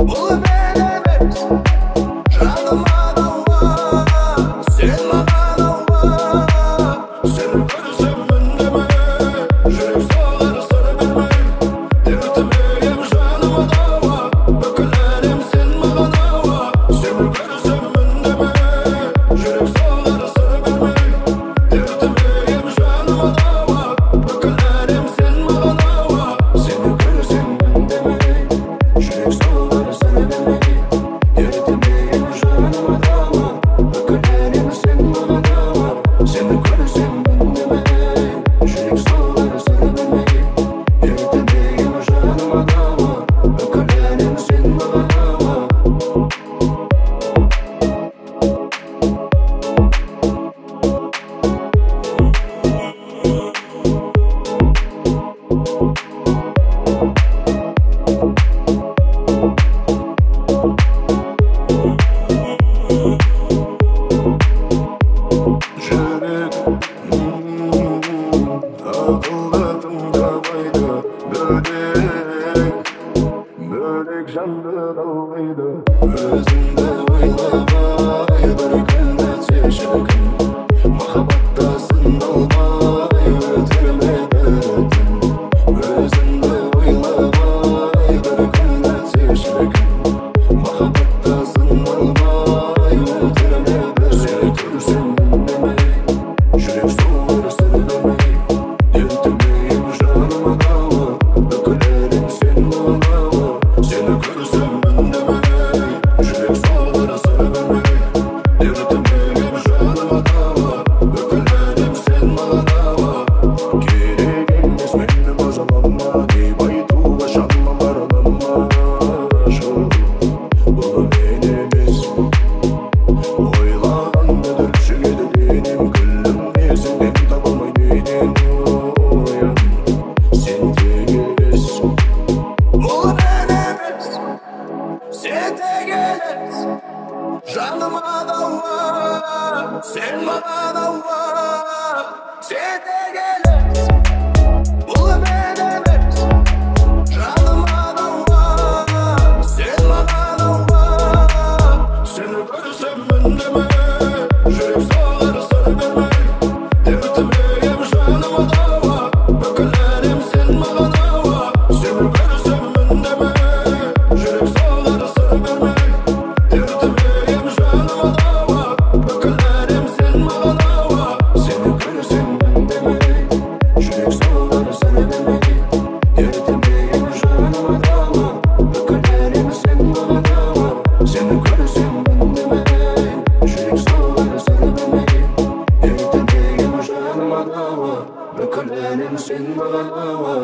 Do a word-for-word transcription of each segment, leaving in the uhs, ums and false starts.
Бұл менеміз жаныма дауа, сен маған ауа. Сені көрсем үндеме, жүрек соғар сыр бермей. Дертіме ем жаныма дауа, бүкіл әлем сен маған ауа. Сені көрсем үндеме, жүрек соғар сыр бермей. Дертіме ем жаныма дауа, бүкіл әлем сен маған ауа. Сені көрсем үндеме, жүрек соғар сыр бермей. Дертіме ем жаныма дауа, бүкіл әлем сен маған ауа. Сені көрсем үндеме, жүрек соғар сыр бермей. Дертіме ем жаныма дауа, бүкіл әлем сен маған ауа. Жүрек ақылды тыңдамайды, бөлек бөлек жанды қалмайды. Өзіңді ойламай бір күн өтсе шіркін, махаббатта сындалмай өтірме бітін. Өзіңді ойламай бір күн өтсе шіркін, махаббатта сындалмай өтірме бітін. Сені көрсем үндемей, жүрек соғар сыр бермей. Дертіме ем жаныма дауа, бүкіл әлем сен маған ауа. Сені көрсем үндемей, жүрек соғар сыр бермей. Дертіме ем жаныма дауа, бүкіл әлем сен маған ауа. Керек емес мені мазалама, деп айтуға шамам баралама. Бұл мен емес, ойлағанды дүршігеді денем. Күлім есіңнен таба алмай менен оян, сен тек елес. Бұл мен емес, сен тек елес. Жаныма дауа, сен маған ауа. Сен тек елес. Бұл мен емес, жаныма дауа, сен маған ауа. Сені көрсем үндеме, жүрек соғар сыр бермей. Дертіме ем жаныма дауа, бүкіл әлем сен маған ауа. Сені көрсем үндеме, жүрек соғар сыр бермей. Дертіме ем жаныма дауа, бүкіл әлем сен маған ауа. Сені көрсем үндеме, жүрек соғар сыр бермей. Дертіме ем жаныма дауа, бүкіл әлем сен маған ауа. Сені көрсем үндеме, жүрек соғар сыр бермей. Дертіме ем жаныма дауа, бүкіл әлем сен маған ауа.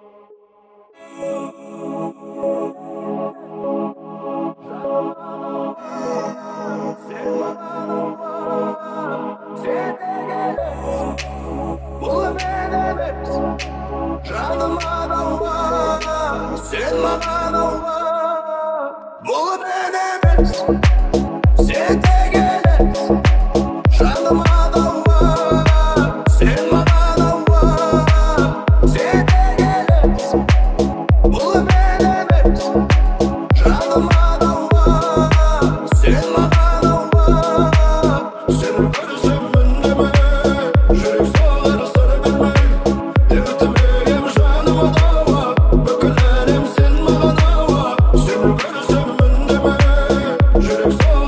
Бұл мен емес, жаныма дауа, сен маған ауа. Бұл мен емес, сен тек елес. Жаныма дауа, сен маған ауа. Сен тек елес. Бұл мен емес, жаныма дауа, сен маған ауа. Сені көрсем үндеме, жүрек соғар сыр бермей. Дертіме ем жаныма дауа, бүкіл әлем сен маған ауа. Сені көрсем үндеме, жүрек соғар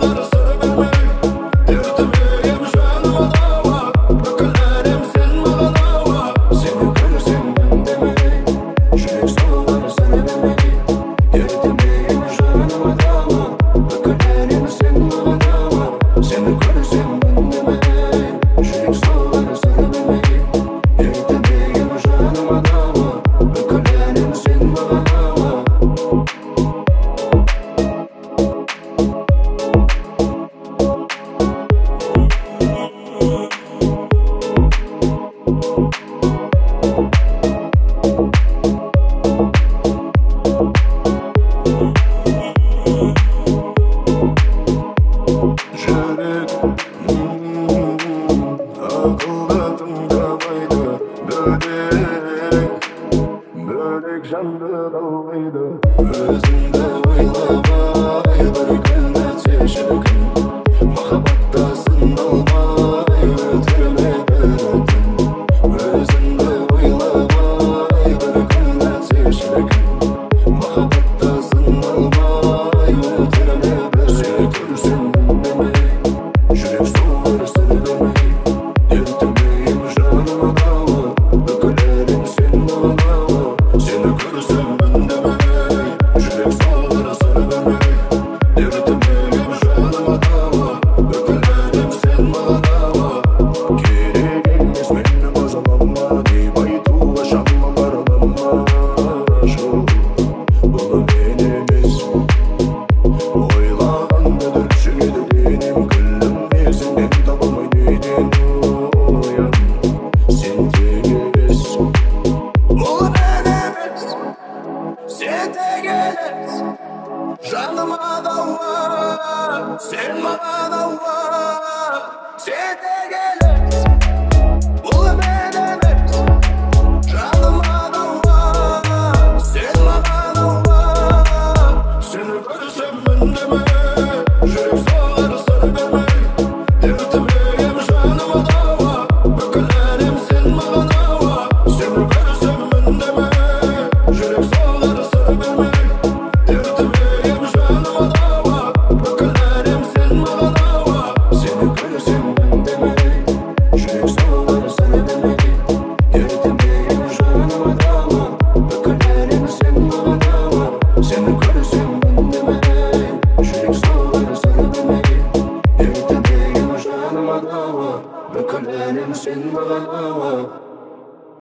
жаныма дауа, сен маған ауа, сен де келесің, бұл мен емес. Жаныма дауа, сен маған ауа, сені көрсем үндеме, жүрек соғар сыр бермей. Дертіме ем жаныма дауа, бүкіл әлем сен маған ауа, сені көрсем үндеме, жүрек соғар сыр бермей. Дертіме ем жаныма дауа, бүкіл әлем сен маған ауа, сені көрсем үндеме, жүрек соғар сыр бермей. Дертіме ем жаныма дауа, бүкіл әлем сен маған ауа, сені көрсем үндеме, жүрек соғар сыр бермей. Дертіме ем жаныма дауа, бүкіл әлем сен маған ауа.